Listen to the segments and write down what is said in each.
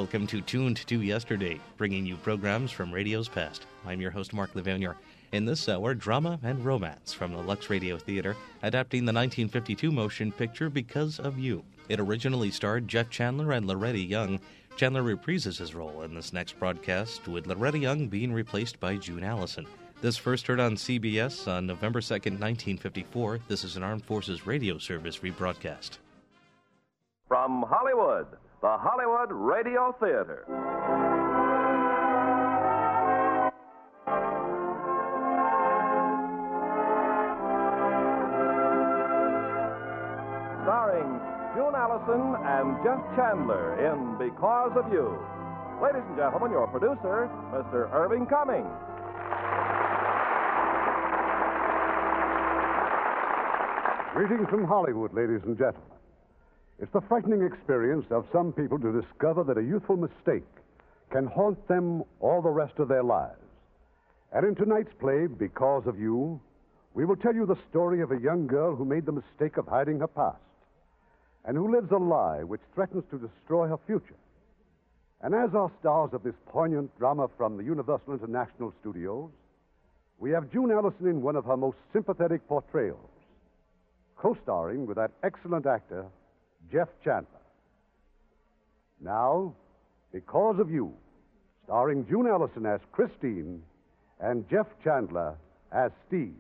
Welcome to Tuned to Yesterday, bringing you programs from radio's past. I'm your host, Mark Levanier. In this hour, drama and romance from the Lux Radio Theater, adapting the 1952 motion picture Because of You. It originally starred Jeff Chandler and Loretta Young. Chandler reprises his role in this next broadcast, with Loretta Young being replaced by June Allison. This first heard on CBS on November 2nd, 1954. This is an Armed Forces Radio Service rebroadcast. From Hollywood, the Hollywood Radio Theater. Starring June Allison and Jeff Chandler in Because of You. Ladies and gentlemen, your producer, Mr. Irving Cummings. Greetings from Hollywood, ladies and gentlemen. It's the frightening experience of some people to discover that a youthful mistake can haunt them all the rest of their lives. And in tonight's play, Because of You, we will tell you the story of a young girl who made the mistake of hiding her past and who lives a lie which threatens to destroy her future. And as our stars of this poignant drama from the Universal International Studios, we have June Allison in one of her most sympathetic portrayals, co-starring with that excellent actor, Jeff Chandler. Now, Because of You, starring June Allison as Christine and Jeff Chandler as Steve.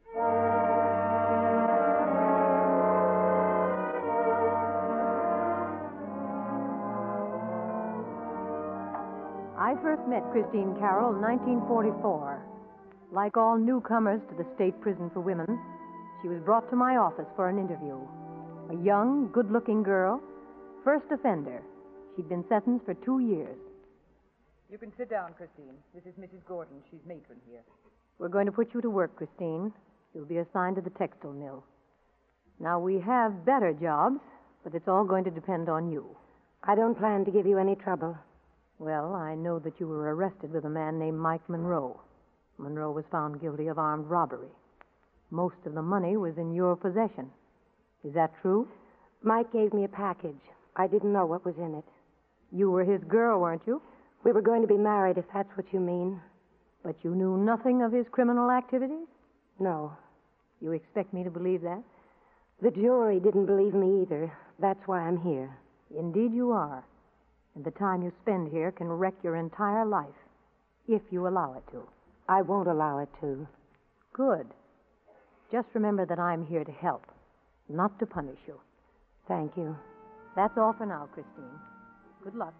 I first met Christine Carroll in 1944. Like all newcomers to the state prison for women, she was brought to my office for an interview. A young, good-looking girl, first offender. She'd been sentenced for 2 years. You can sit down, Christine. This is Mrs. Gordon. She's matron here. We're going to put you to work, Christine. You'll be assigned to the textile mill. Now, we have better jobs, but it's all going to depend on you. I don't plan to give you any trouble. Well, I know that you were arrested with a man named Mike Monroe. Monroe was found guilty of armed robbery. Most of the money was in your possession. Is that true? Mike gave me a package. I didn't know what was in it. You were his girl, weren't you? We were going to be married, if that's what you mean. But you knew nothing of his criminal activities? No. You expect me to believe that? The jury didn't believe me either. That's why I'm here. Indeed you are. And the time you spend here can wreck your entire life, if you allow it to. I won't allow it to. Good. Just remember that I'm here to help, not to punish you. Thank you. That's all for now, Christine. Good luck.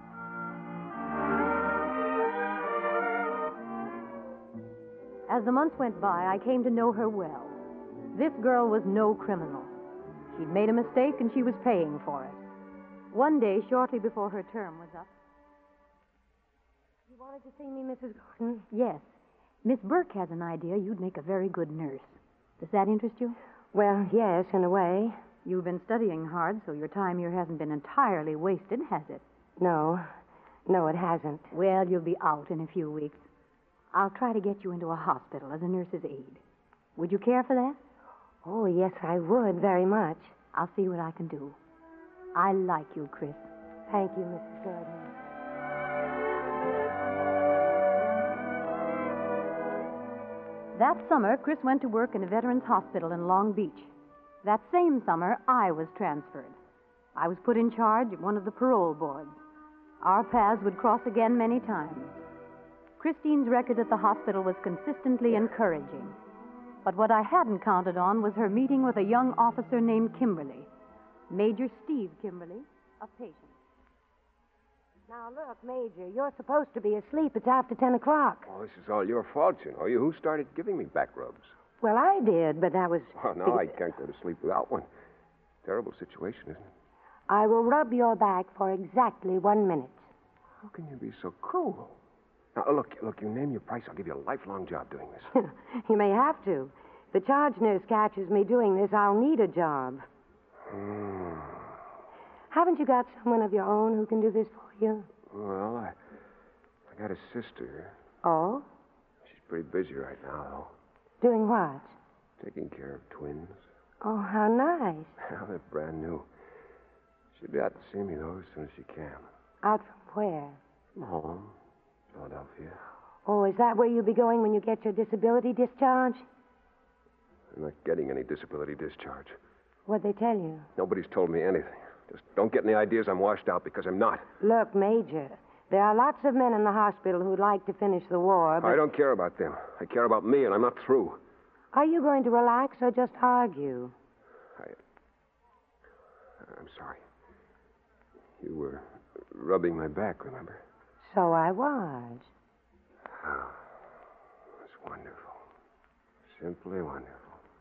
As the months went by, I came to know her well. This girl was no criminal. She'd made a mistake, and she was paying for it. One day, shortly before her term was up... You wanted to see me, Mrs. Gordon? Yes. Miss Burke has an idea you'd make a very good nurse. Does that interest you? Well, yes, in a way. You've been studying hard, so your time here hasn't been entirely wasted, has it? No. No, it hasn't. Well, you'll be out in a few weeks. I'll try to get you into a hospital as a nurse's aide. Would you care for that? Oh, yes, I would, very much. I'll see what I can do. I like you, Chris. Thank you, Mrs. Gordon. That summer, Chris went to work in a veterans hospital in Long Beach. That same summer, I was transferred. I was put in charge of one of the parole boards. Our paths would cross again many times. Christine's record at the hospital was consistently encouraging. But what I hadn't counted on was her meeting with a young officer named Kimberly. Major Steve Kimberly, a patient. Now, look, Major, you're supposed to be asleep. It's after 10 o'clock. Oh, this is all your fault, you know. Who started giving me back rubs? Well, I did, but that was... Oh, no, I can't go to sleep without one. Terrible situation, isn't it? I will rub your back for exactly 1 minute. How can you be so cruel? Now, look, you name your price, I'll give you a lifelong job doing this. You may have to. If the charge nurse catches me doing this, I'll need a job. Haven't you got someone of your own who can do this for you? Well, I got a sister. Oh? She's pretty busy right now, though. Doing what? Taking care of twins. Oh, how nice. Well, they're brand new. She'll be out to see me, though, as soon as she can. Out from where? Home. Philadelphia. Oh, is that where you'll be going when you get your disability discharge? I'm not getting any disability discharge. What'd they tell you? Nobody's told me anything. Just don't get any ideas I'm washed out, because I'm not. Look, Major, there are lots of men in the hospital who'd like to finish the war, but... I don't care about them. I care about me, and I'm not through. Are you going to relax or just argue? I'm sorry. You were rubbing my back, remember? So I was. Oh, it's wonderful. Simply wonderful.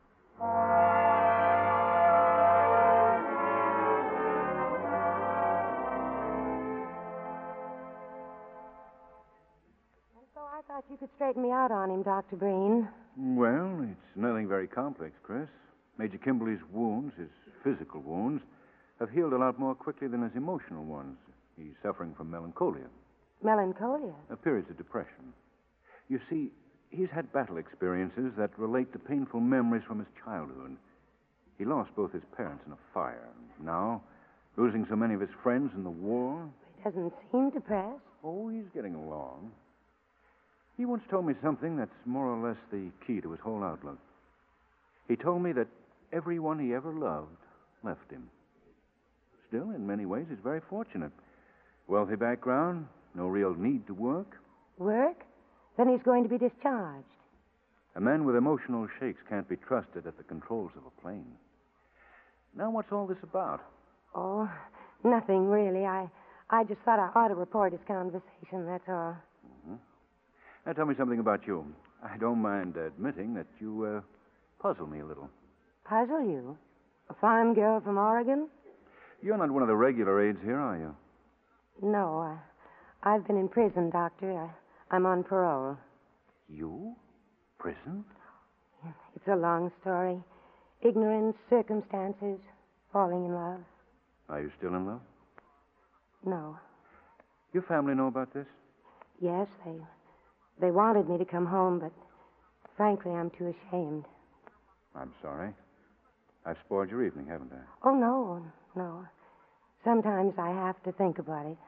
And so I thought you could straighten me out on him, Dr. Breen. Well, it's nothing very complex, Chris. Major Kimberly's wounds, his physical wounds, have healed a lot more quickly than his emotional ones. He's suffering from melancholia. Melancholia? Periods of depression. You see, he's had battle experiences that relate to painful memories from his childhood. He lost both his parents in a fire. Now, losing so many of his friends in the war. He doesn't seem depressed. Oh, he's getting along. He once told me something that's more or less the key to his whole outlook. He told me that everyone he ever loved left him. Still, in many ways, he's very fortunate. Wealthy background, no real need to work. Work? Then he's going to be discharged. A man with emotional shakes can't be trusted at the controls of a plane. Now, what's all this about? Oh, nothing really. I just thought I ought to report his conversation, that's all. Mm-hmm. Now, tell me something about you. I don't mind admitting that you puzzle me a little. Puzzle you? A farm girl from Oregon? You're not one of the regular aides here, are you? No, I've been in prison, Doctor. I'm on parole. You? Prison? It's a long story. Ignorance, circumstances, falling in love. Are you still in love? No. Your family know about this? Yes, they wanted me to come home, but frankly, I'm too ashamed. I'm sorry. I've spoiled your evening, haven't I? Oh, no. Sometimes I have to think about it.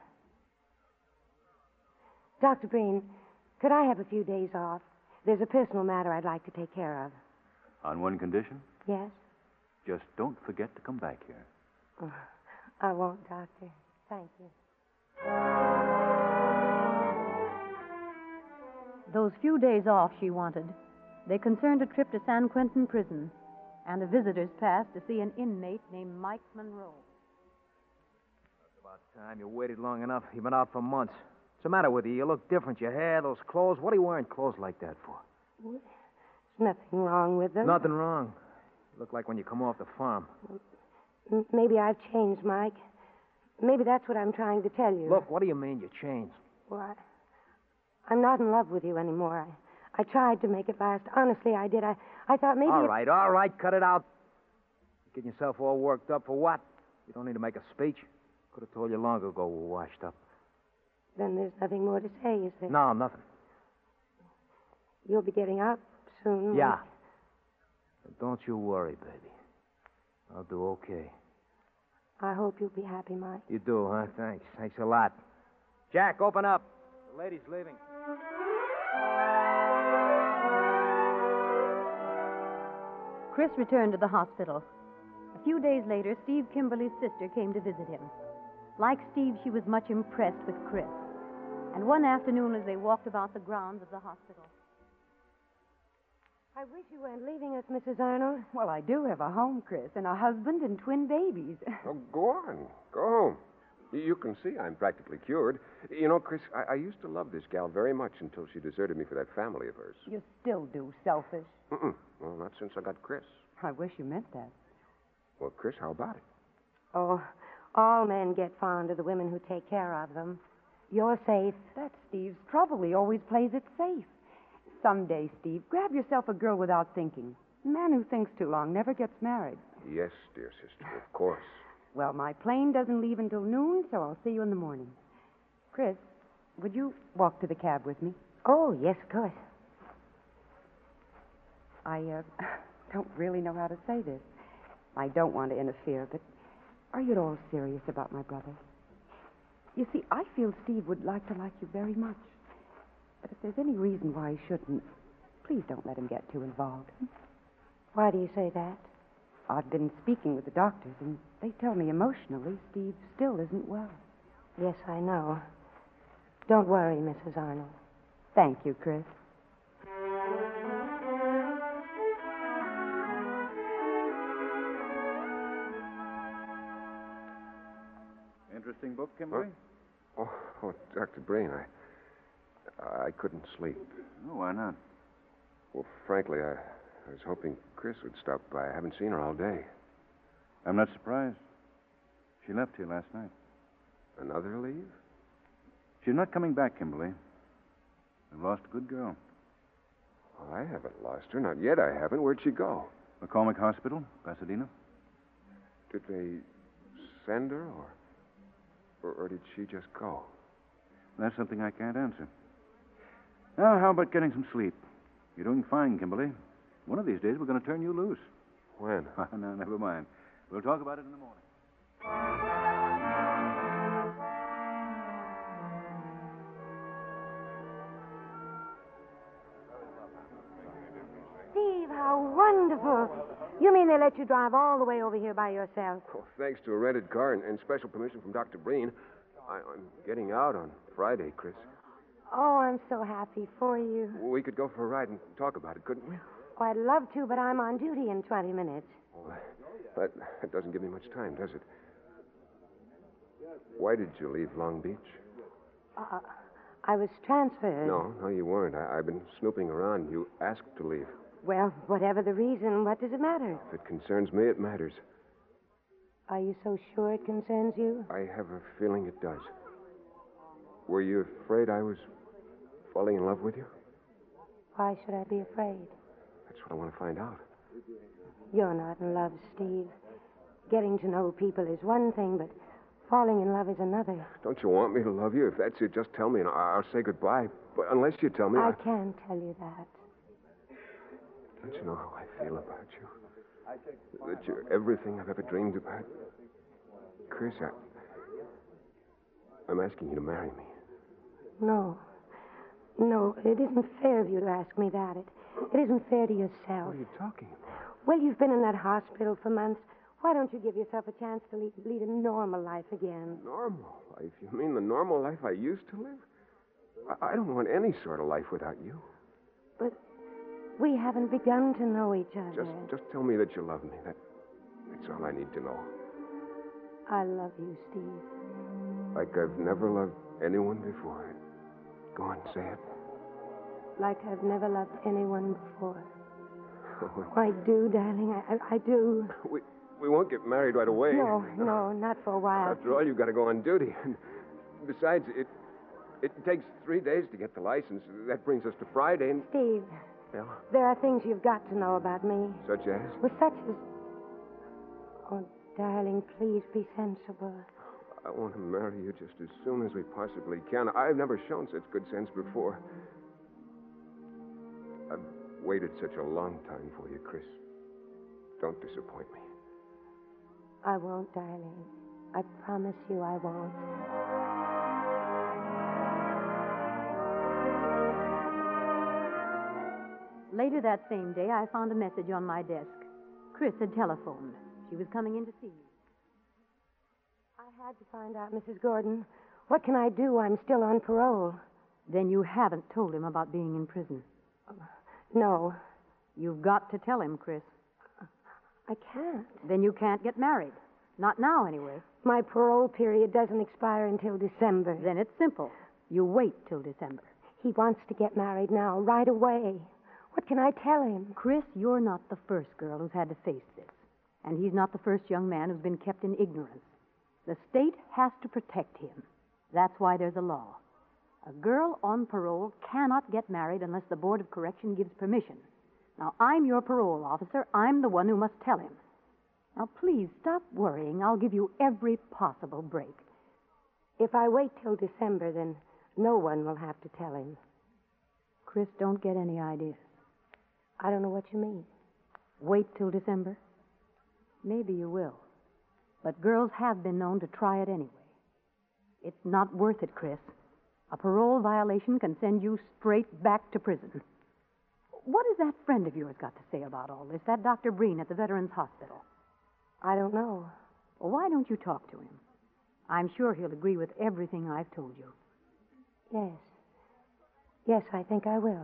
Dr. Breen, could I have a few days off? There's a personal matter I'd like to take care of. On one condition? Yes? Just don't forget to come back here. Oh, I won't, Doctor. Thank you. Those few days off she wanted, they concerned a trip to San Quentin Prison and a visitor's pass to see an inmate named Mike Monroe. It's about time you waited long enough. You've been out for months. What's the matter with you? You look different. Your hair, those clothes. What are you wearing clothes like that for? There's nothing wrong with them. Nothing wrong. You look like when you come off the farm. Maybe I've changed, Mike. Maybe that's what I'm trying to tell you. Look, what do you mean you changed? Well, I'm not in love with you anymore. I tried to make it last. Honestly, I did. I thought maybe... All right. Cut it out. Getting yourself all worked up for what? You don't need to make a speech. Could have told you long ago we're washed up. Then there's nothing more to say, is there? No, nothing. You'll be getting out soon. Yeah. Don't you worry, baby. I'll do okay. I hope you'll be happy, Mike. You do, huh? Thanks. Thanks a lot. Jack, open up. The lady's leaving. Chris returned to the hospital. A few days later, Steve Kimberly's sister came to visit him. Like Steve, she was much impressed with Chris. And one afternoon, as they walked about the grounds of the hospital... I wish you weren't leaving us, Mrs. Arnold. Well, I do have a home, Chris, and a husband and twin babies. Oh, go on. Go home. You can see I'm practically cured. You know, Chris, I used to love this gal very much until she deserted me for that family of hers. You still do, selfish. Mm-mm. Well, not since I got Chris. I wish you meant that. Well, Chris, how about it? Oh, all men get fond of the women who take care of them. You're safe. That's Steve's trouble. He always plays it safe. Someday, Steve, grab yourself a girl without thinking. A man who thinks too long never gets married. Yes, dear sister, of course. Well, my plane doesn't leave until noon, so I'll see you in the morning. Chris, would you walk to the cab with me? Oh, yes, of course. I don't really know how to say this. I don't want to interfere, but are you at all serious about my brother? You see, I feel Steve would like you very much. But if there's any reason why he shouldn't, please don't let him get too involved. Why do you say that? I've been speaking with the doctors, and they tell me emotionally Steve still isn't well. Yes, I know. Don't worry, Mrs. Arnold. Thank you, Chris. Interesting book, Kimberly? Oh, Dr. Breen, I couldn't sleep. Oh, why not? Well, frankly, I was hoping Chris would stop by. I haven't seen her all day. I'm not surprised. She left here last night. Another leave? She's not coming back, Kimberly. We've lost a good girl. Well, I haven't lost her. Not yet, I haven't. Where'd she go? McCormick Hospital, Pasadena. Did they send her, or did she just go? That's something I can't answer. Now, how about getting some sleep? You're doing fine, Kimberly. One of these days, we're going to turn you loose. When? No, never mind. We'll talk about it in the morning. Steve, how wonderful. You mean they let you drive all the way over here by yourself? Oh, thanks to a rented car and special permission from Dr. Breen, I'm getting out on Friday, Chris. Oh, I'm so happy for you. We could go for a ride and talk about it, couldn't we? Oh, I'd love to, but I'm on duty in 20 minutes. Oh, that doesn't give me much time, does it? Why did you leave Long Beach? I was transferred. No, you weren't. I've been snooping around. You asked to leave. Well, whatever the reason, what does it matter? If it concerns me, it matters. Are you so sure it concerns you? I have a feeling it does. Were you afraid I was falling in love with you? Why should I be afraid? That's what I want to find out. You're not in love, Steve. Getting to know people is one thing, but falling in love is another. Don't you want me to love you? If that's it, just tell me and I'll say goodbye. But unless you tell me... I can't tell you that. Don't you know how I feel about you? That you're everything I've ever dreamed about. Chris, I'm asking you to marry me. No, it isn't fair of you to ask me that. It isn't fair to yourself. What are you talking about? Well, you've been in that hospital for months. Why don't you give yourself a chance to lead a normal life again? Normal life? You mean the normal life I used to live? I don't want any sort of life without you. But we haven't begun to know each other. Just tell me that you love me. That's all I need to know. I love you, Steve. Like I've never loved anyone before. Go on, say it. Like I've never loved anyone before. Oh, I do, darling. I do. We won't get married right away. No, not for a while. After all, you've got to go on duty. And besides, it takes 3 days to get the license. That brings us to Friday. And... Steve. Yeah? There are things you've got to know about me. Such as? Well, such as... Oh, darling, please be sensible. I want to marry you just as soon as we possibly can. I've never shown such good sense before. I've waited such a long time for you, Chris. Don't disappoint me. I won't, darling. I promise you I won't. Later that same day, I found a message on my desk. Chris had telephoned. She was coming in to see me. I had to find out, Mrs. Gordon. What can I do? I'm still on parole. Then you haven't told him about being in prison. No. You've got to tell him, Chris. I can't. Then you can't get married. Not now, anyway. My parole period doesn't expire until December. Then it's simple. You wait till December. He wants to get married now, right away. What can I tell him? Chris, you're not the first girl who's had to face this. And he's not the first young man who's been kept in ignorance. The state has to protect him. That's why there's a law. A girl on parole cannot get married unless the Board of Correction gives permission. Now, I'm your parole officer. I'm the one who must tell him. Now, please, stop worrying. I'll give you every possible break. If I wait till December, then no one will have to tell him. Chris, don't get any ideas. I don't know what you mean. Wait till December? Maybe you will. But girls have been known to try it anyway. It's not worth it, Chris. A parole violation can send you straight back to prison. What has that friend of yours got to say about all this, that Dr. Breen at the Veterans Hospital? I don't know. Well, why don't you talk to him? I'm sure he'll agree with everything I've told you. Yes. Yes, I think I will.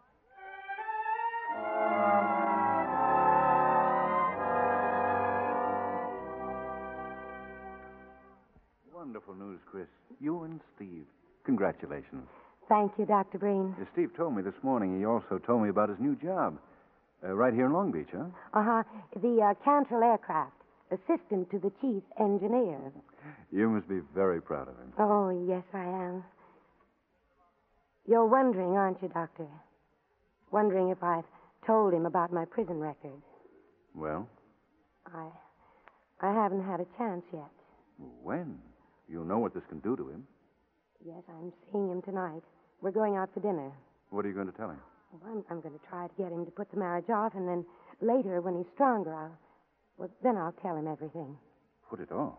Wonderful news, Chris. You and Steve. Congratulations. Thank you, Dr. Breen. Steve told me this morning. He also told me about his new job. Right here in Long Beach, huh? Uh-huh. The Cantrell Aircraft. Assistant to the chief engineer. You must be very proud of him. Oh, yes, I am. You're wondering, aren't you, Doctor? Wondering if I've told him about my prison record. Well? I haven't had a chance yet. When? You'll know what this can do to him. Yes, I'm seeing him tonight. We're going out for dinner. What are you going to tell him? Well, I'm going to try to get him to put the marriage off, and then later, when he's stronger, then I'll tell him everything. Put it off?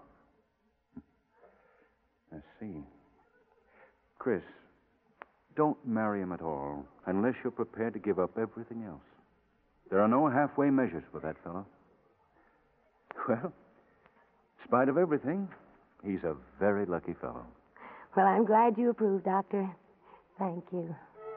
I see. Chris, don't marry him at all unless you're prepared to give up everything else. There are no halfway measures for that fellow. Well, in spite of everything, he's a very lucky fellow. Well, I'm glad you approve, Doctor. Thank you.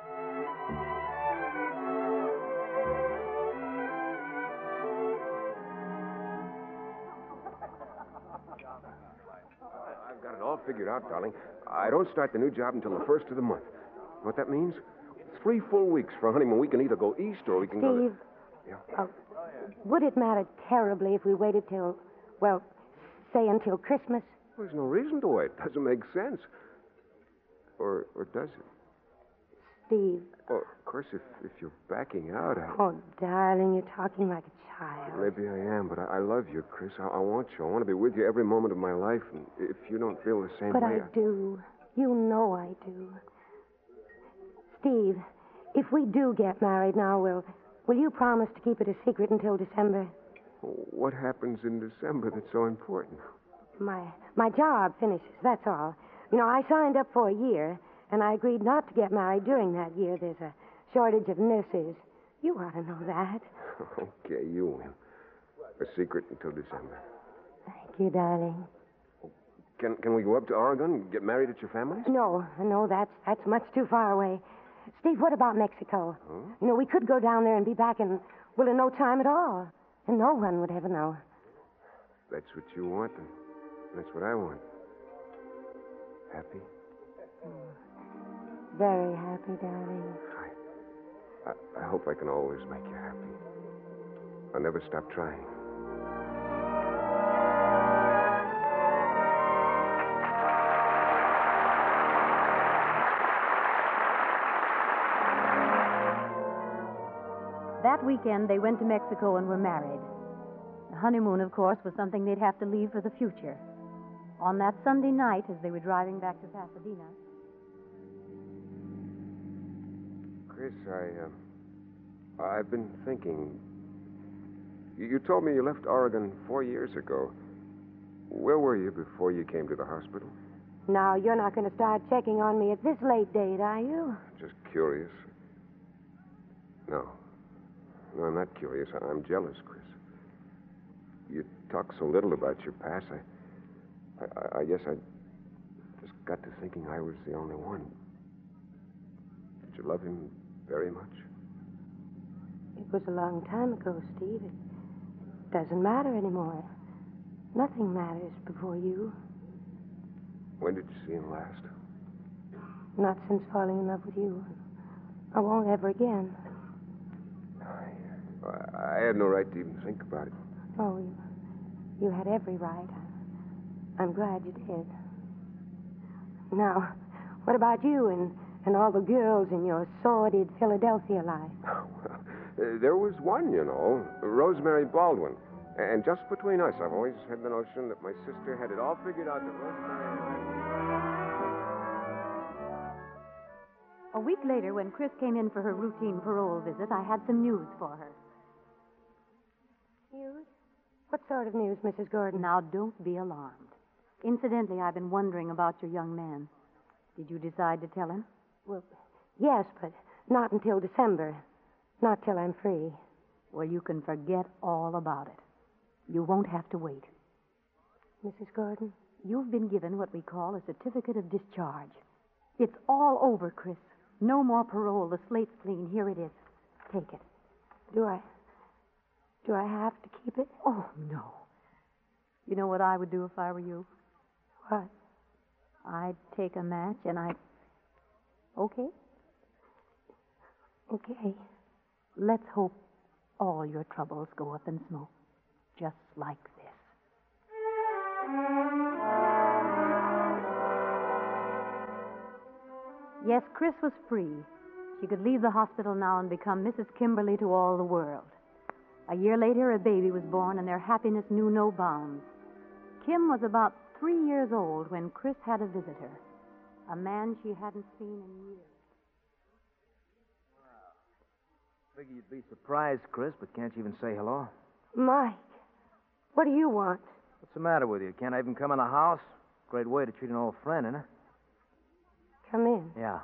I've got it all figured out, darling. I don't start the new job until the 1st of the month. You know what that means? 3 full weeks for a honeymoon. We can either go east or we can go... Steve, would it matter terribly if we waited till, well, say until Christmas? There's no reason to wait. It doesn't make sense. Or does it? Steve. Well, of course, if you're backing out, Oh, darling, you're talking like a child. Maybe I am, but I love you, Chris. I want you. I want to be with you every moment of my life. And if you don't feel the same but way... I do. You know I do. Steve, if we do get married now, will you promise to keep it a secret until December? What happens in December that's so important? My job finishes, that's all. You know, I signed up for a year, and I agreed not to get married during that year. There's a shortage of nurses. You ought to know that. Okay, you win. A secret until December. Thank you, darling. Can we go up to Oregon and get married at your family's? No, that's much too far away. Steve, what about Mexico? Huh? You know, we could go down there and be back in no time at all. And no one would ever know. That's what you want, and that's what I want. Happy? Very happy, darling. I hope I can always make you happy. I'll never stop trying. That weekend, they went to Mexico and were married. The honeymoon, of course, was something they'd have to leave for the future. On that Sunday night, as they were driving back to Pasadena... Chris, I've been thinking. You told me you left Oregon 4 years ago. Where were you before you came to the hospital? Now, you're not going to start checking on me at this late date, are you? Just curious. No, I'm not curious. I'm jealous, Chris. You talk so little about your past. I guess I just got to thinking I was the only one. Did you love him very much? It was a long time ago, Steve. It doesn't matter anymore. Nothing matters before you. When did you see him last? Not since falling in love with you. I won't ever again. I had no right to even think about it. Oh, you had every right. I'm glad you did. Now, what about you and all the girls in your sordid Philadelphia life? Well, there was one, you know, Rosemary Baldwin. And just between us, I've always had the notion that my sister had it all figured out that Rosemary... A week later, when Chris came in for her routine parole visit, I had some news for her. News? What sort of news, Mrs. Gordon? Now, don't be alarmed. Incidentally, I've been wondering about your young man. Did you decide to tell him? Well, yes, but not until December. Not till I'm free. Well, you can forget all about it. You won't have to wait. Mrs. Gordon? You've been given what we call a certificate of discharge. It's all over, Chris. No more parole. The slate's clean. Here it is. Take it. Do I have to keep it? Oh, no. You know what I would do if I were you? What? I'd take a match and I'd... Okay? Okay. Let's hope all your troubles go up in smoke. Just like this. Yes, Chris was free. She could leave the hospital now and become Mrs. Kimberly to all the world. A year later, a baby was born, and their happiness knew no bounds. Kim was about 3 years old when Chris had a visitor, a man she hadn't seen in years. Figure you'd be surprised, Chris, but can't you even say hello? Mike, what do you want? What's the matter with you? Can't I even come in the house? Great way to treat an old friend, isn't it? Come in. Yeah.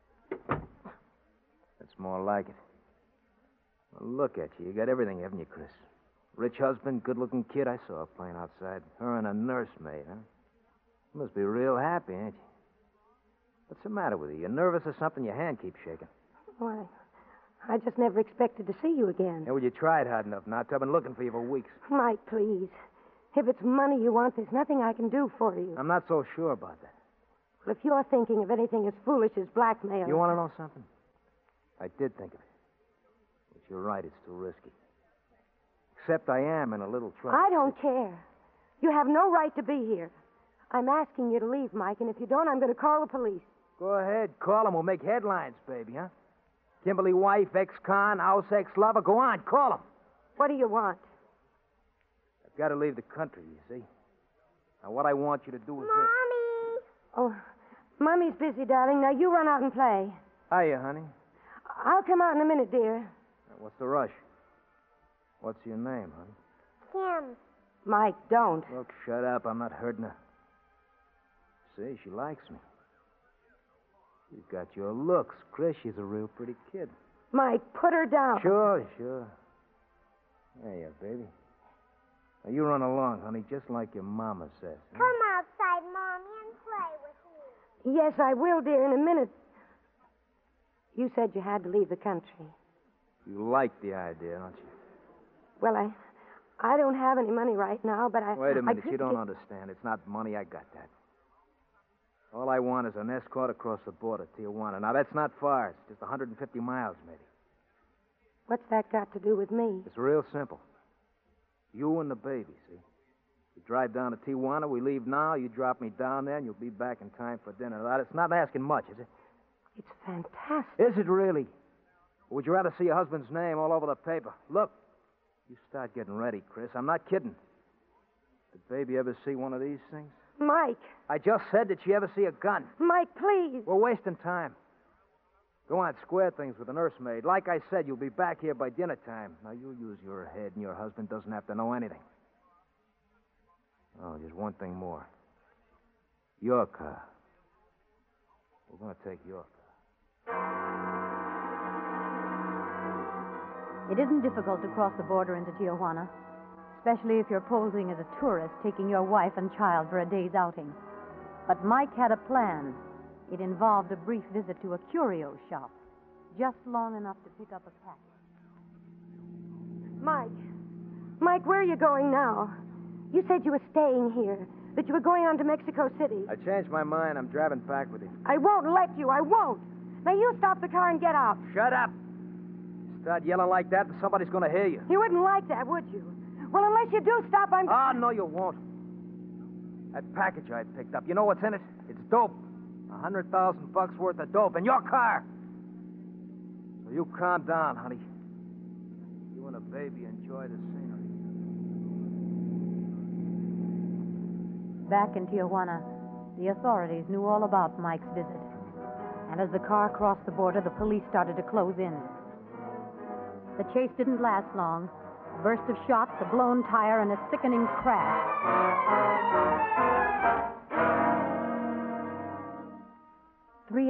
That's more like it. Well, look at you. You got everything, haven't you, Chris? Rich husband, good-looking kid. I saw her playing outside. Her and a nursemaid, huh? You must be real happy, ain't you? What's the matter with you? You nervous or something? Your hand keeps shaking. Why, I just never expected to see you again. Yeah, well, you tried hard enough not to. I've been looking for you for weeks. Mike, please. If it's money you want, there's nothing I can do for you. I'm not so sure about that. Well, if you're thinking of anything as foolish as blackmail... You want to know something? I did think of it. But you're right, it's too risky. Except I am in a little trouble. I don't care. You have no right to be here. I'm asking you to leave, Mike, and if you don't, I'm going to call the police. Go ahead, call him. We'll make headlines, baby, huh? Kimberly wife, ex-con, house ex-lover. Go on, call him. What do you want? I've got to leave the country, you see. Now, what I want you to do is Mommy! Oh, Mommy's busy, darling. Now, you run out and play. Hiya, honey. I'll come out in a minute, dear. What's the rush? What's your name, honey? Kim. Mike, don't. Look, shut up. I'm not hurting her. See, she likes me. She's got your looks. Chris, she's a real pretty kid. Mike, put her down. Sure. There you are, baby. Now, you run along, honey, just like your mama says. Huh? Come outside, Mommy, and play with me. Yes, I will, dear, in a minute. You said you had to leave the country. You like the idea, don't you? Well, I don't have any money right now, but Wait a minute. I You don't understand. It's not money. I got that. All I want is an escort across the border, Tijuana. Now, that's not far. It's just 150 miles, maybe. What's that got to do with me? It's real simple. You and the baby, see? You drive down to Tijuana. We leave now. You drop me down there, and you'll be back in time for dinner. Now, it's not asking much, is it? It's fantastic. Is it really? Or would you rather see your husband's name all over the paper? Look, you start getting ready, Chris. I'm not kidding. Did baby ever see one of these things? Mike. I just said, did she ever see a gun? Mike, please. We're wasting time. Go on, square things with the nursemaid. Like I said, you'll be back here by dinner time. Now, you use your head, and your husband doesn't have to know anything. Oh, just one thing more. Your car. We're going to take your car. It isn't difficult to cross the border into Tijuana, especially if you're posing as a tourist taking your wife and child for a day's outing. But Mike had a plan. It involved a brief visit to a curio shop, just long enough to pick up a package. Mike, where are you going now? You said you were staying here, that you were going on to Mexico City. I changed my mind. I'm driving back with you. I won't let you. I won't. Now, you stop the car and get out. Shut up. Start yelling like that, and somebody's going to hear you. You wouldn't like that, would you? Well, unless you do stop, I'm... Oh, no, you won't. That package I picked up, you know what's in it? It's dope. $100,000 worth of dope in your car. So you calm down, honey. You and the baby enjoy the scenery. Back in Tijuana, the authorities knew all about Mike's visit. And as the car crossed the border, the police started to close in. The chase didn't last long. A burst of shots, a blown tire, and a sickening crash.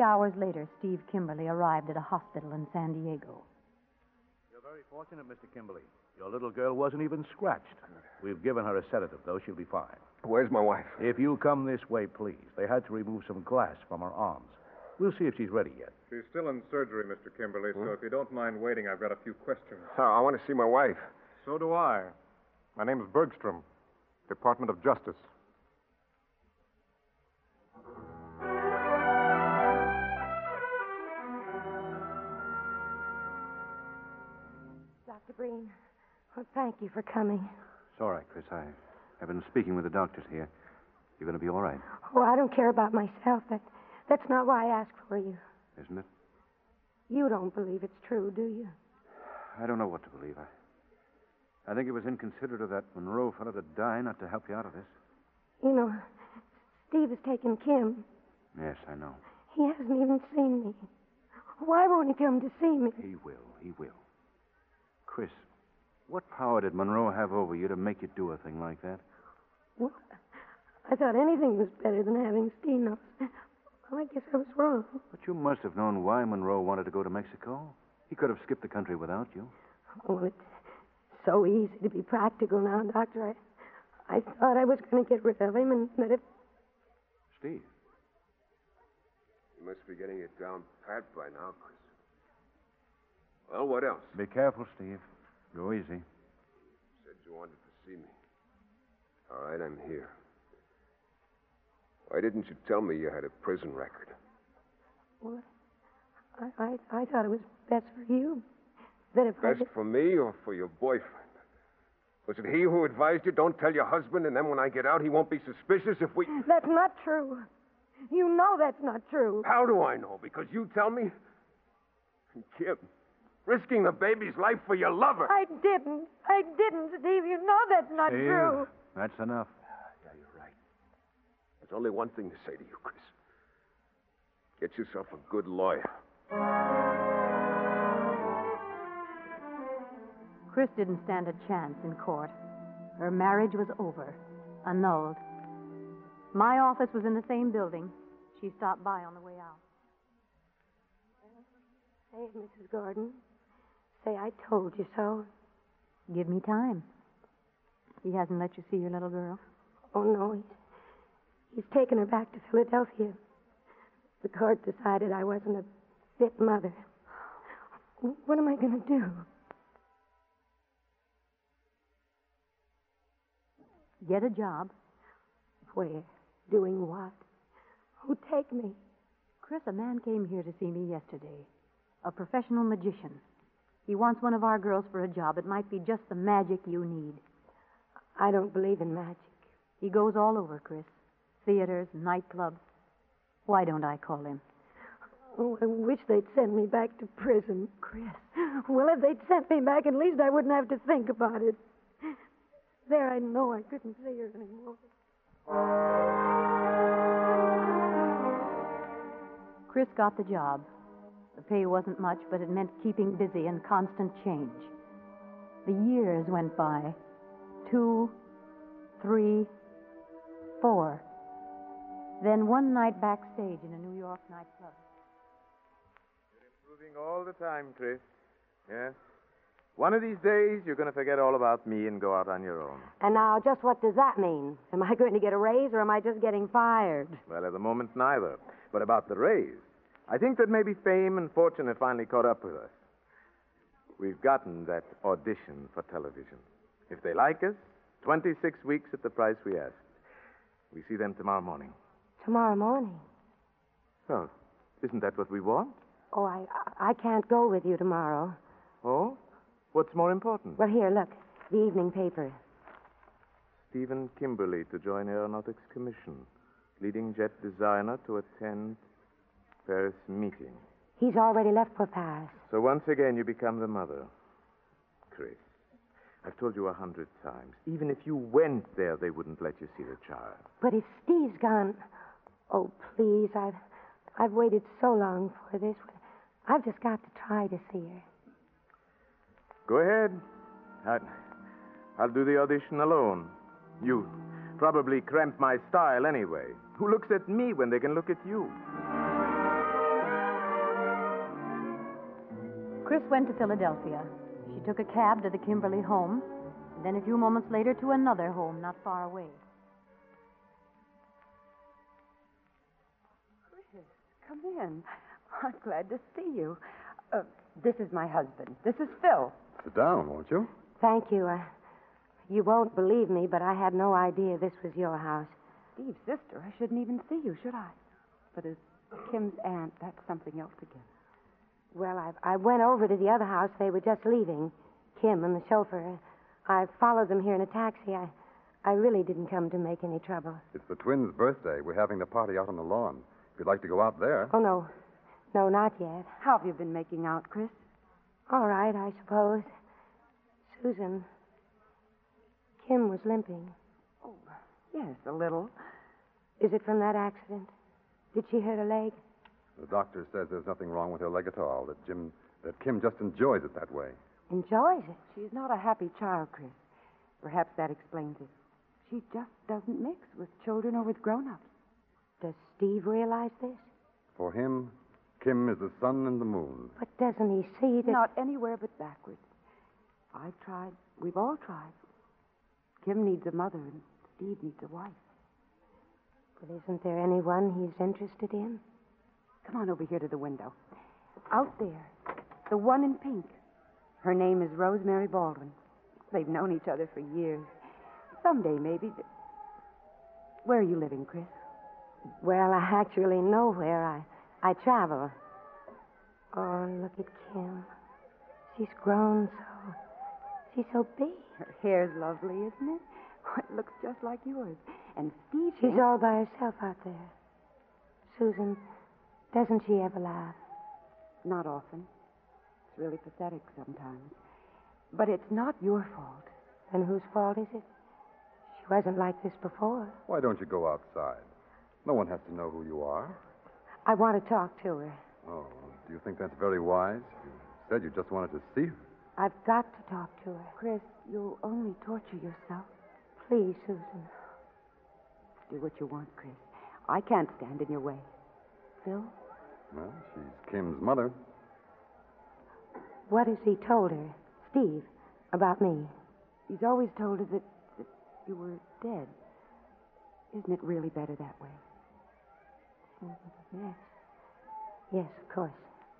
hours later, Steve Kimberly arrived at a hospital in San Diego. You're very fortunate, Mr. Kimberly. Your little girl wasn't even scratched. We've given her a sedative, though. She'll be fine. Where's my wife? If you'll come this way, please. They had to remove some glass from her arms. We'll see if she's ready yet. She's still in surgery, Mr. Kimberly, so if you don't mind waiting, I've got a few questions. I want to see my wife. So do I. My name is Bergstrom, Department of Justice. Dr. Breen, well, thank you for coming. It's all right, Chris. I've been speaking with the doctors here. You're going to be all right, Oh, I don't care about myself. That's not why I asked for you. isn't it? You don't believe it's true, do you? I don't know what to believe. I think it was inconsiderate of that Monroe fellow to die not to help you out of this. You know, Steve has taken Kim. Yes, I know. He hasn't even seen me. Why won't he come to see me? He will. Chris, what power did Monroe have over you to make you do a thing like that? Well, I thought anything was better than having Stinos. Well, I guess I was wrong. But you must have known why Monroe wanted to go to Mexico. He could have skipped the country without you. Oh, it's so easy to be practical now, Doctor. I thought I was going to get rid of him and that if... Steve. You must be getting it down pat by now, Chris. Well, what else? Be careful, Steve. Go easy. Said you wanted to see me. All right, I'm here. Why didn't you tell me you had a prison record? Well, I thought it was best for you. That if Best for me or for your boyfriend? Was it he who advised you, don't tell your husband, and then when I get out, he won't be suspicious if we... That's not true. You know that's not true. How do I know? Because you tell me? And Kim, risking the baby's life for your lover. I didn't, Steve. You know that's not Steve, true. that's enough. Yeah, you're right. There's only one thing to say to you, Chris. Get yourself a good lawyer. Chris didn't stand a chance in court. Her marriage was over, annulled. My office was in the same building. She stopped by on the way out. Say it, Mrs. Gordon. Say I told you so. Give me time. He hasn't let you see your little girl? Oh, no. He's taken her back to Philadelphia. The court decided I wasn't a fit mother. What am I going to do? Get a job. Where? Doing what? Who'd take me? Chris, a man came here to see me yesterday. A professional magician. He wants one of our girls for a job. It might be just the magic you need. I don't believe in magic. He goes all over, Chris. Theaters, nightclubs. Why don't I call him? Oh, I wish they'd send me back to prison. Chris. Well, if they'd sent me back, at least I wouldn't have to think about it. There, I know I couldn't see her anymore. Chris got the job. The pay wasn't much, but it meant keeping busy and constant change. The years went by. 2, 3, 4. Then one night backstage in a New York nightclub. You're improving all the time, Chris. Yes? One of these days, you're going to forget all about me and go out on your own. And now, just what does that mean? Am I going to get a raise or am I just getting fired? Well, at the moment, neither. But about the raise, I think that maybe fame and fortune have finally caught up with us. We've gotten that audition for television. If they like us, 26 weeks at the price we asked. We see them tomorrow morning. Tomorrow morning? Well, isn't that what we want? Oh, I can't go with you tomorrow. Oh? What's more important? Well, here, look. The evening paper. Stephen Kimberly to join Aeronautics Commission. Leading jet designer to attend Paris meeting. He's already left for Paris. So once again, you become the mother. Chris, I've told you 100 times. Even if you went there, they wouldn't let you see the child. But if Steve's gone... Oh, please, I've waited so long for this. I've just got to try to see her. Go ahead. I'll do the audition alone. You probably cramp my style anyway. Who looks at me when they can look at you? Chris went to Philadelphia. She took a cab to the Kimberly home, and then a few moments later to another home not far away. Chris, come in. I'm glad to see you. This is my husband. This is Phil. Sit down, won't you? Thank you. You won't believe me, but I had no idea this was your house. Steve's sister. I shouldn't even see you, should I? But as Kim's aunt, that's something else again. Well, I went over to the other house. They were just leaving, Kim and the chauffeur. I followed them here in a taxi. I really didn't come to make any trouble. It's the twins' birthday. We're having the party out on the lawn. If you'd like to go out there. Oh, no. No, not yet. How have you been making out, Chris? All right, I suppose. Susan, Kim was limping. Oh, yes, a little. Is it from that accident? Did she hurt her leg? The doctor says there's nothing wrong with her leg at all, that Kim just enjoys it that way. Enjoys it? She's not a happy child, Chris. Perhaps that explains it. She just doesn't mix with children or with grown-ups. Does Steve realize this? For him, Kim is the sun and the moon. But doesn't he see that... Not anywhere but backwards. I've tried. We've all tried. Kim needs a mother and Steve needs a wife. But isn't there anyone he's interested in? Come on over here to the window. Out there, the one in pink. Her name is Rosemary Baldwin. They've known each other for years. Someday, maybe. Where are you living, Chris? Well, I actually know where. I travel. Oh, look at Kim. She's grown so... She's so big. Her hair's lovely, isn't it? It looks just like yours. And Steve... She's all by herself out there. Susan, doesn't she ever laugh? Not often. It's really pathetic sometimes. But it's not your fault. Then whose fault is it? She wasn't like this before. Why don't you go outside? No one has to know who you are. I want to talk to her. Oh, do you think that's very wise? You said you just wanted to see her. I've got to talk to her. Chris, you'll only torture yourself. Please, Susan. Do what you want, Chris. I can't stand in your way. Phil? Well, she's Kim's mother. What has he told her, Steve, about me? He's always told her that you were dead. Isn't it really better that way? Yes. Yes, of course.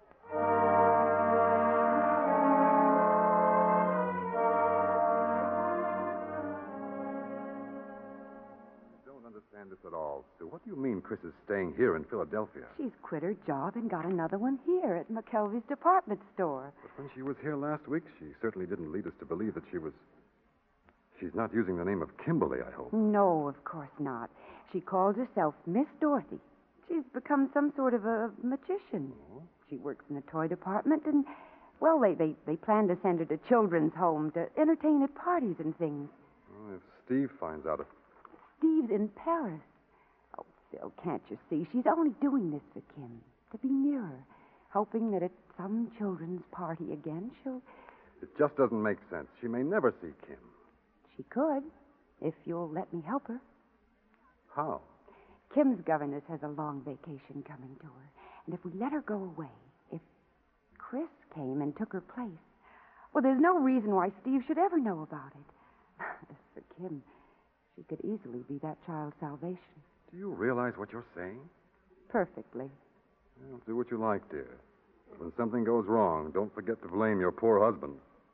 Understand this at all, Sue. What do you mean Chris is staying here in Philadelphia? She's quit her job and got another one here at McKelvey's department store. But when she was here last week, she certainly didn't lead us to believe that she was... She's not using the name of Kimberly, I hope. No, of course not. She calls herself Miss Dorothy. She's become some sort of a magician. Oh. She works in the toy department and, well, they plan to send her to children's home to entertain at parties and things. Well, if Steve finds out... Steve's in Paris. Oh, Phil, can't you see? She's only doing this for Kim, to be near her, hoping that at some children's party again she'll... It just doesn't make sense. She may never see Kim. She could, if you'll let me help her. How? Kim's governess has a long vacation coming to her, and if we let her go away, if Chris came and took her place, well, there's no reason why Steve should ever know about it. As for Kim... She could easily be that child's salvation. Do you realize what you're saying? Perfectly. Well, do what you like, dear. When something goes wrong, don't forget to blame your poor husband.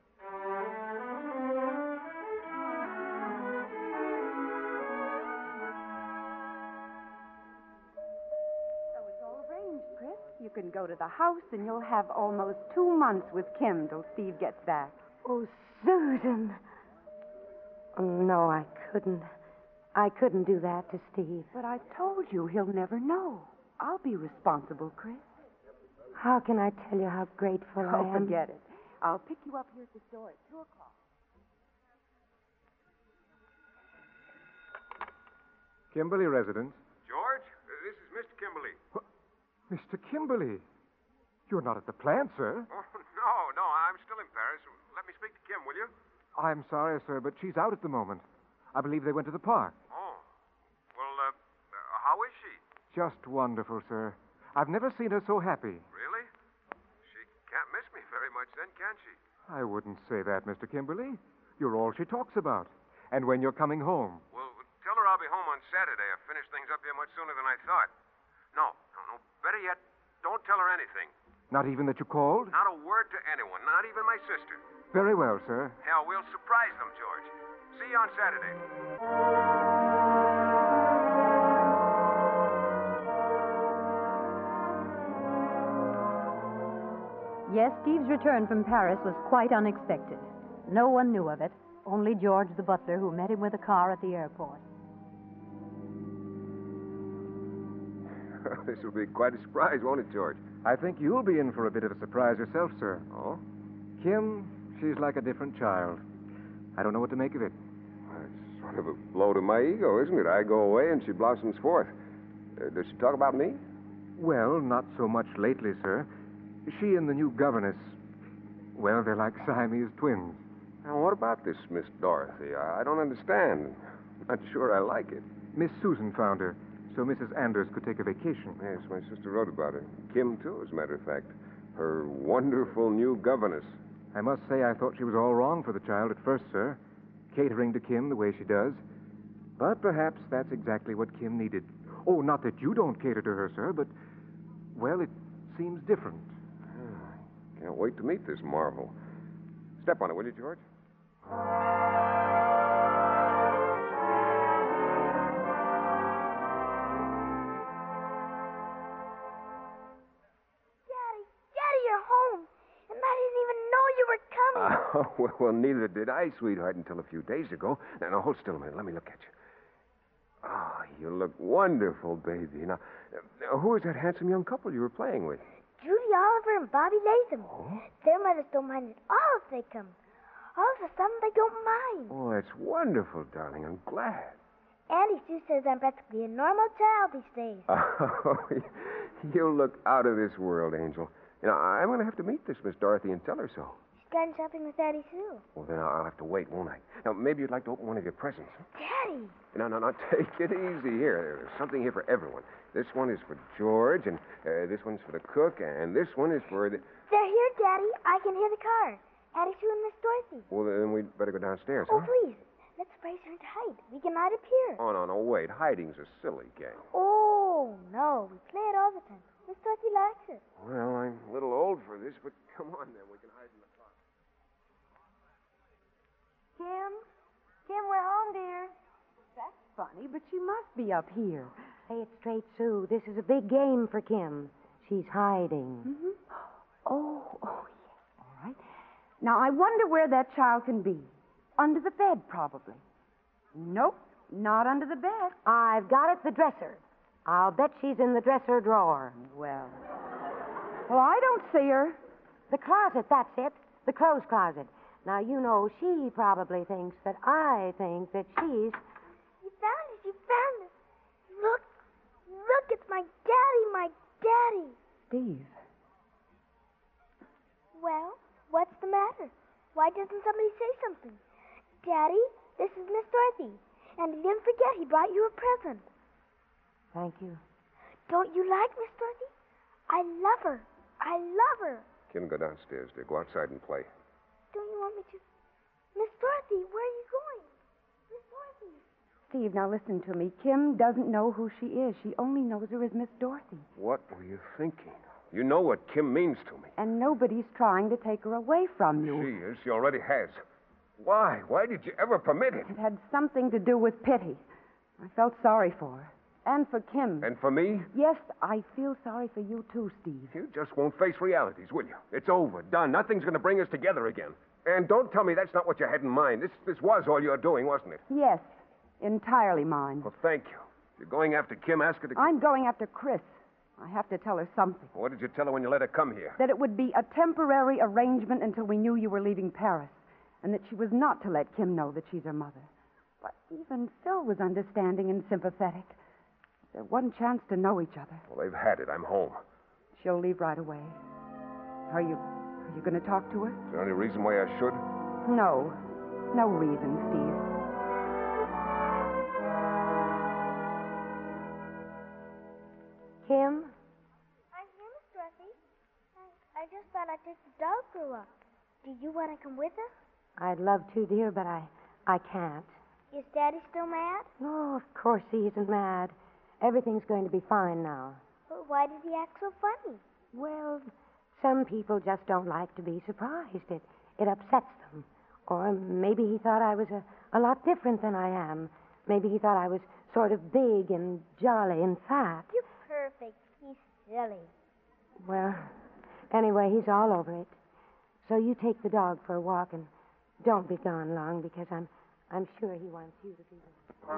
So it's all arranged, Chris. You can go to the house, and you'll have almost 2 months with Kim till Steve gets back. Oh, Susan... Oh, no, I couldn't. I couldn't do that to Steve. But I told you he'll never know. I'll be responsible, Chris. How can I tell you how grateful I am? Oh, forget it. I'll pick you up here at the store at 2 o'clock. Kimberly residence. George, this is Mr. Kimberly. Mr. Kimberly? You're not at the plant, sir. Oh, no, I'm still in Paris. Let me speak to Kim, will you? I'm sorry, sir, but she's out at the moment. I believe they went to the park. Oh. Well, how is she? Just wonderful, sir. I've never seen her so happy. Really? She can't miss me very much can't she? I wouldn't say that, Mr. Kimberly. You're all she talks about. And when you're coming home. Well, tell her I'll be home on Saturday. I've finished things up here much sooner than I thought. No. Better yet, don't tell her anything. Not even that you called? Not a word to anyone, not even my sister. Very well, sir. Hell, we'll surprise them, George. See you on Saturday. Yes, Steve's return from Paris was quite unexpected. No one knew of it, only George the butler, who met him with a car at the airport. This will be quite a surprise, won't it, George? I think you'll be in for a bit of a surprise yourself, sir. Oh? Kim, she's like a different child. I don't know what to make of it. It's sort of a blow to my ego, isn't it? I go away and she blossoms forth. Does she talk about me? Well, not so much lately, sir. She and the new governess, well, they're like Siamese twins. Now, what about this Miss Dorothy? I don't understand. Not sure I like it. Miss Susan found her, so Mrs. Anders could take a vacation. Yes, my sister wrote about her. Kim, too, as a matter of fact. Her wonderful new governess. I must say I thought she was all wrong for the child at first, sir, catering to Kim the way she does. But perhaps that's exactly what Kim needed. Oh, not that you don't cater to her, sir, but, well, it seems different. Can't wait to meet this marvel. Step on it, will you, George? Well, neither did I, sweetheart, until a few days ago. Now, hold still a minute. Let me look at you. Oh, you look wonderful, baby. Now, who is that handsome young couple you were playing with? Judy Oliver and Bobby Latham. Oh? Their mothers don't mind at all if they come. All of a sudden, they don't mind. Oh, that's wonderful, darling. I'm glad. Auntie Sue says I'm practically a normal child these days. Oh, you look out of this world, Angel. You know, I'm going to have to meet this Miss Dorothy and tell her so. Gone shopping with Auntie Sue. Well, then I'll have to wait, won't I? Now, maybe you'd like to open one of your presents. Daddy! No, take it easy here. There's something here for everyone. This one is for George, and this one's for the cook, and this one is for the... They're here, Daddy. I can hear the car. Auntie Sue and Miss Dorothy. Well, then we'd better go downstairs, Oh, huh? please. Let's surprise her to hide. We can hide up here. Oh, no, wait. Hiding's a silly game. Oh, no. We play it all the time. Miss Dorothy likes it. Well, I'm a little old for this, but come on, then. We can hide in the closet. Kim, we're home, dear. That's funny, but she must be up here. Say it straight, Sue. This is a big game for Kim. She's hiding. Mm-hmm. Oh, yes. All right. Now, I wonder where that child can be. Under the bed, probably. Nope, not under the bed. I've got it, the dresser. I'll bet she's in the dresser drawer. Well, I don't see her. The closet, that's it. The clothes closet. Now, you know, she probably thinks that I think that she's... You found it. You found it. Look, it's my daddy. Steve. Well, what's the matter? Why doesn't somebody say something? Daddy, this is Miss Dorothy. And he didn't forget he brought you a present. Thank you. Don't you like Miss Dorothy? I love her. Kim, go downstairs, dear. Go outside and play. Don't you want me to? Miss Dorothy, where are you going? Miss Dorothy. Steve, now listen to me. Kim doesn't know who she is. She only knows her as Miss Dorothy. What were you thinking? You know what Kim means to me. And nobody's trying to take her away from you. She is. She already has. Why? Why did you ever permit it? It had something to do with pity. I felt sorry for her. And for Kim. And for me? Yes, I feel sorry for you too, Steve. You just won't face realities, will you? It's over. Done. Nothing's going to bring us together again. And don't tell me that's not what you had in mind. This was all you're doing, wasn't it? Yes, entirely mine. Well, thank you. You're going after Kim, ask her to... I'm going after Chris. I have to tell her something. What did you tell her when you let her come here? That it would be a temporary arrangement until we knew you were leaving Paris, and that she was not to let Kim know that she's her mother. But even Phil was understanding and sympathetic. There wasn't a chance to know each other. Well, they've had it. I'm home. She'll leave right away. Are you going to talk to her? Is there any reason why I should? No. No reason, Steve. Kim? I'm here, Miss Dorothy. I just thought I'd take the dog for a walk. Do you want to come with us? I'd love to, dear, but I can't. Is Daddy still mad? No, of course he isn't mad. Everything's going to be fine now. But why did he act so funny? Well, some people just don't like to be surprised. It upsets them. Or maybe he thought I was a lot different than I am. Maybe he thought I was sort of big and jolly and fat. You're perfect. He's silly. Well, anyway, he's all over it. So you take the dog for a walk and don't be gone long because I'm sure he wants you to be there.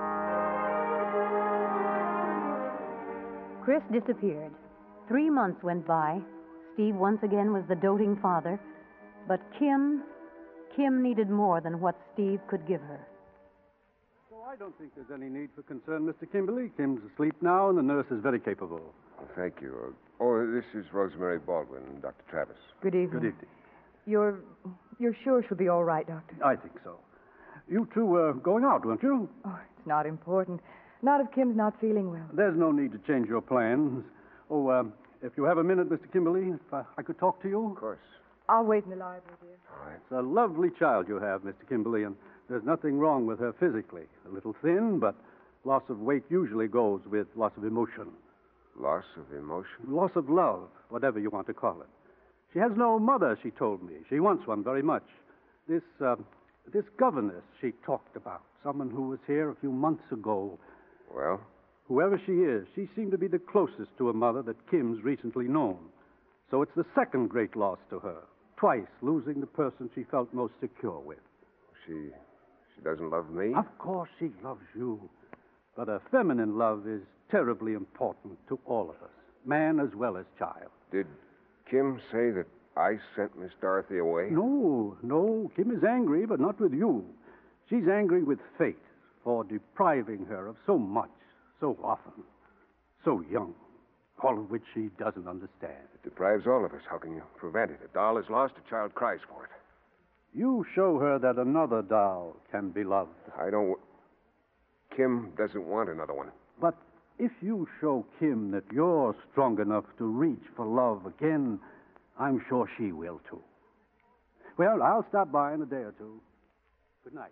Chris disappeared. 3 months went by. Steve once again was the doting father. But Kim needed more than what Steve could give her. Oh, I don't think there's any need for concern, Mr. Kimberly. Kim's asleep now, and the nurse is very capable. Well, thank you. This is Rosemary Baldwin, Dr. Travis. Good evening. Good evening. You're sure she'll be all right, Doctor? I think so. You two were going out, weren't you? Oh, it's not important. Not if Kim's not feeling well. There's no need to change your plans. Oh, if you have a minute, Mr. Kimberly, if I could talk to you. Of course. I'll wait in the library, dear. All right. It's a lovely child you have, Mr. Kimberly, and there's nothing wrong with her physically. A little thin, but loss of weight usually goes with loss of emotion. Loss of emotion? Loss of love, whatever you want to call it. She has no mother, she told me. She wants one very much. This governess she talked about, someone who was here a few months ago. Well? Whoever she is, she seemed to be the closest to a mother that Kim's recently known. So it's the second great loss to her. Twice losing the person she felt most secure with. She doesn't love me? Of course she loves you. But a feminine love is terribly important to all of us, man as well as child. Did Kim say that I sent Miss Dorothy away? No. Kim is angry, but not with you. She's angry with fate for depriving her of so much, so often, so young, all of which she doesn't understand. It deprives all of us. How can you prevent it? A doll is lost, a child cries for it. You show her that another doll can be loved. I don't... Kim doesn't want another one. But if you show Kim that you're strong enough to reach for love again, I'm sure she will, too. Well, I'll stop by in a day or two. Good night.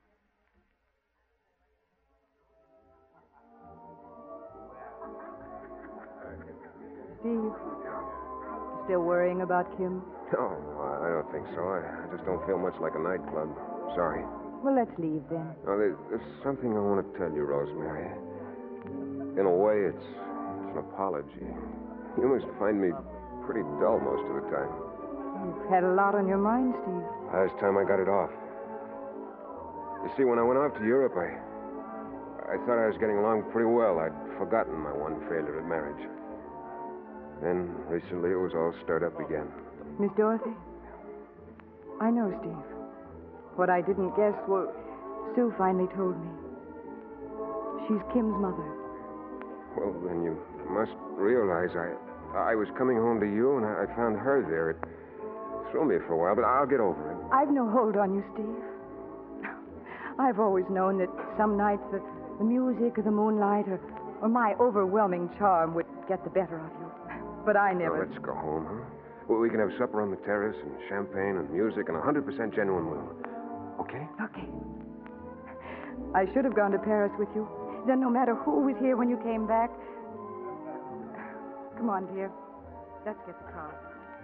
Steve, still worrying about Kim? No, I don't think so. I just don't feel much like a nightclub. Sorry. Well, let's leave then. Now, there's something I want to tell you, Rosemary. In a way, it's an apology. You must find me pretty dull most of the time. You've had a lot on your mind, Steve. Last time I got it off. You see, when I went off to Europe, I thought I was getting along pretty well. I'd forgotten my one failure at marriage. Then, recently, it was all stirred up again. Miss Dorothy? I know, Steve. What I didn't guess, well, Sue finally told me. She's Kim's mother. Well, then you must realize I was coming home to you, and I found her there. It threw me for a while, but I'll get over it. I've no hold on you, Steve. I've always known that some nights the music or the moonlight or my overwhelming charm would get the better of you. But I never... Well, let's go home, huh? Well, we can have supper on the terrace and champagne and music and 100% genuine moon. Okay? Okay. I should have gone to Paris with you. Then no matter who was here when you came back... Come on, dear. Let's get the car.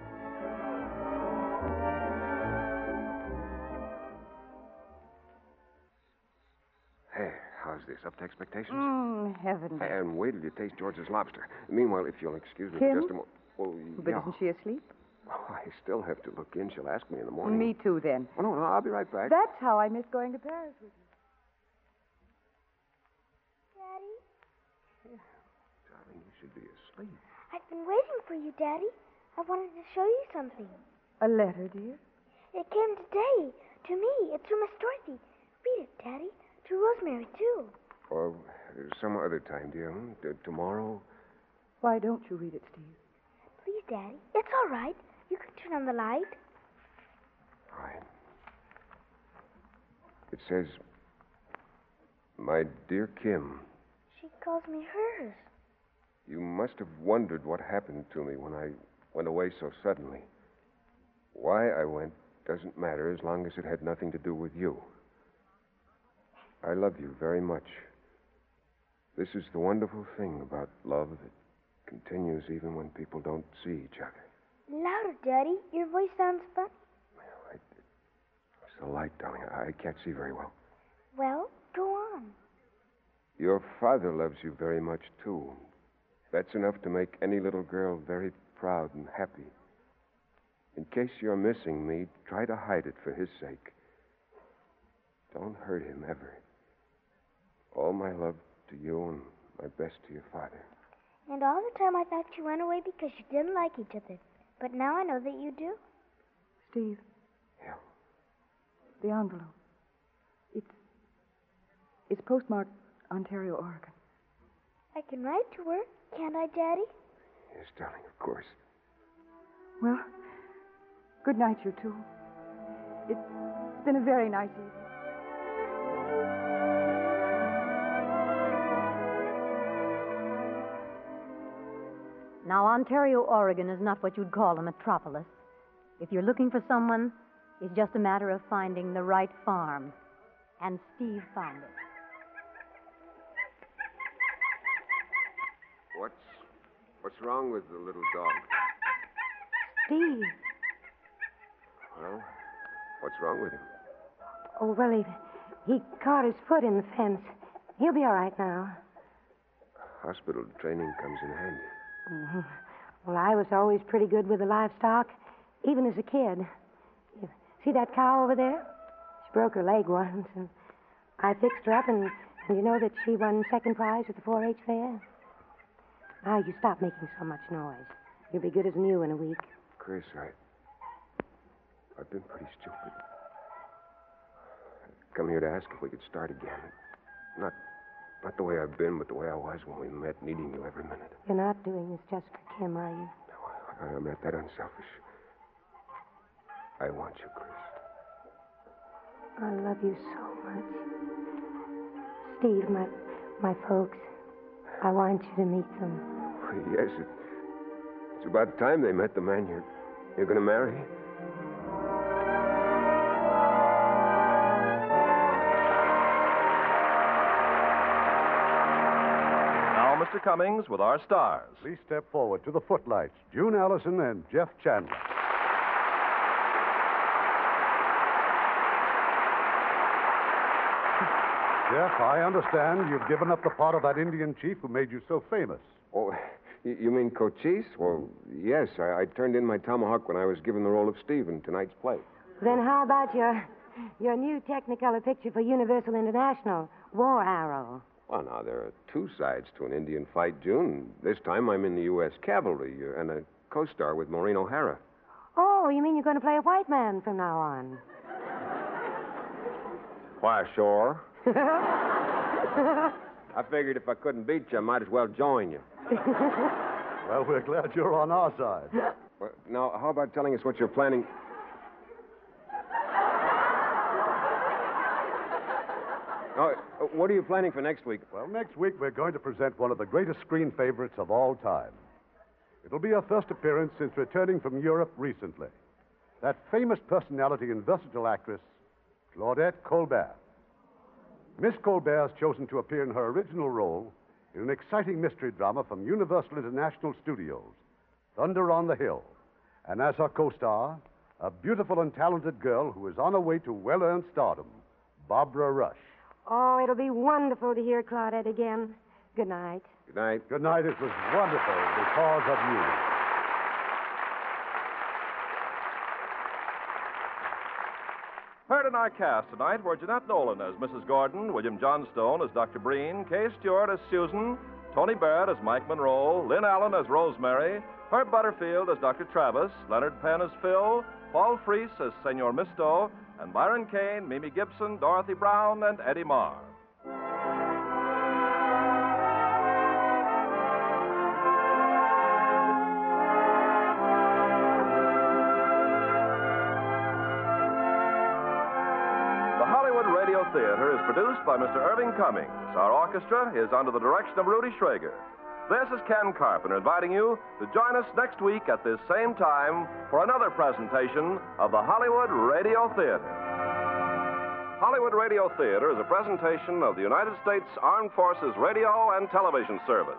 Hey, how's this? Up to expectations? Heaven. And wait till you taste George's lobster. Meanwhile, if you'll excuse me Kim? for just a moment... Well, But yeah. isn't she asleep? Oh, I still have to look in. She'll ask me in the morning. Me too, then. Oh, no, I'll be right back. That's how I miss going to Paris with you. Daddy? Darling, you should be asleep. I've been waiting for you, Daddy. I wanted to show you something. A letter, dear? It came today. To me. It's from Miss Dorothy. Read it, Daddy. To Rosemary, too. Or some other time, dear. Tomorrow? Why don't you read it, Steve? Please, Daddy. It's all right. You can turn on the light. All right. It says, "My dear Kim, She calls me hers. you must have wondered what happened to me when I went away so suddenly. Why I went doesn't matter as long as it had nothing to do with you. I love you very much. This is the wonderful thing about love that continues even when people don't see each other. Louder, Daddy. Your voice sounds funny. It's the light, darling. I can't see very well. Well, go on. Your father loves you very much, too. That's enough to make any little girl very proud and happy. In case you're missing me, try to hide it for his sake. Don't hurt him ever. All my love to you and my best to your father. And all the time I thought you went away because you didn't like each other. But now I know that you do. Steve. Yeah? The envelope. It's postmarked Ontario, Oregon. I can write to her, can't I, Daddy? Yes, darling, of course. Well, good night, you two. It's been a very nice evening. Now, Ontario, Oregon is not what you'd call a metropolis. If you're looking for someone, it's just a matter of finding the right farm. And Steve found it. What's wrong with the little dog? Steve. Well, what's wrong with him? Oh, well, he caught his foot in the fence. He'll be all right now. Hospital training comes in handy. Mm-hmm. Well, I was always pretty good with the livestock, even as a kid. You see that cow over there? She broke her leg once, and I fixed her up, and you know that she won second prize at the 4-H fair? Now, you stop making so much noise. You'll be good as new in a week. Chris, I've been pretty stupid. I've come here to ask if we could start again. Not the way I've been, but the way I was when we met, needing you every minute. You're not doing this just for Kim, are you? No, I'm not that unselfish. I want you, Chris. I love you so much. Steve, my folks, I want you to meet them. Well, yes, it's about time they met the man you're going to marry. Now, Mr. Cummings with our stars. Please step forward to the footlights. June Allison and Jeff Chandler. Jeff, I understand you've given up the part of that Indian chief who made you so famous. Oh, you mean Cochise? Well, yes. I turned in my tomahawk when I was given the role of Steve in tonight's play. Then how about your new Technicolor picture for Universal International, War Arrow? Well, now, there are two sides to an Indian fight, June. This time I'm in the U.S. Cavalry and a co-star with Maureen O'Hara. Oh, you mean you're going to play a white man from now on? Why, sure. I figured if I couldn't beat you, I might as well join you. Well, we're glad you're on our side. Well, now, how about telling us what you're planning? Oh, what are you planning for next week? Well, next week we're going to present one of the greatest screen favorites of all time. It'll be her first appearance since returning from Europe recently. That famous personality and versatile actress, Claudette Colbert. Miss Colbert has chosen to appear in her original role in an exciting mystery drama from Universal International Studios, Thunder on the Hill. And as her co-star, a beautiful and talented girl who is on her way to well-earned stardom, Barbara Rush. Oh, it'll be wonderful to hear Claudette again. Good night. Good night. Good night. It was wonderful because of you. Heard in our cast tonight were Jeanette Nolan as Mrs. Gordon, William Johnstone as Dr. Breen, Kay Stewart as Susan, Tony Barrett as Mike Monroe, Lynn Allen as Rosemary, Herb Butterfield as Dr. Travis, Leonard Penn as Phil, Paul Freese as Senor Misto, and Byron Kane, Mimi Gibson, Dorothy Brown, and Eddie Marr. The Hollywood Radio Theater is produced by Mr. Irving Cummings. Our orchestra is under the direction of Rudy Schrager. This is Ken Carpenter inviting you to join us next week at this same time for another presentation of the Hollywood Radio Theater. Hollywood Radio Theater is a presentation of the United States Armed Forces Radio and Television Service.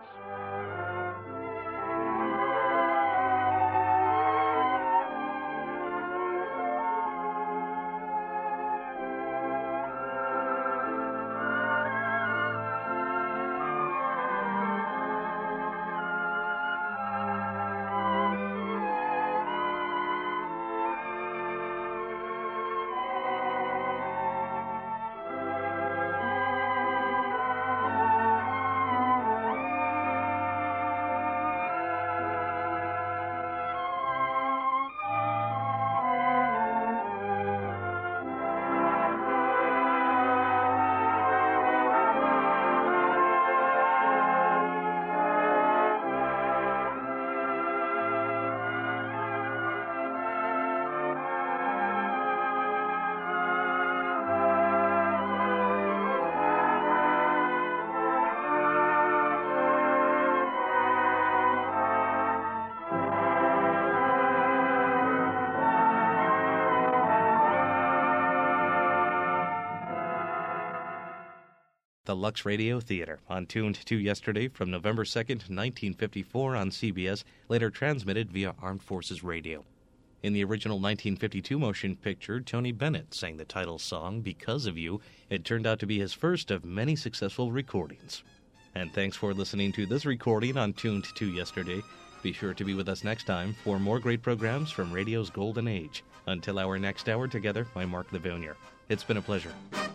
The Lux Radio Theater, on Tuned to Yesterday from November 2nd, 1954 on CBS, later transmitted via Armed Forces Radio. In the original 1952 motion picture, Tony Bennett sang the title song, Because of You. It turned out to be his first of many successful recordings. And thanks for listening to this recording on Tuned to Yesterday. Be sure to be with us next time for more great programs from radio's golden age. Until our next hour together, I'm Mark Lavounier. It's been a pleasure.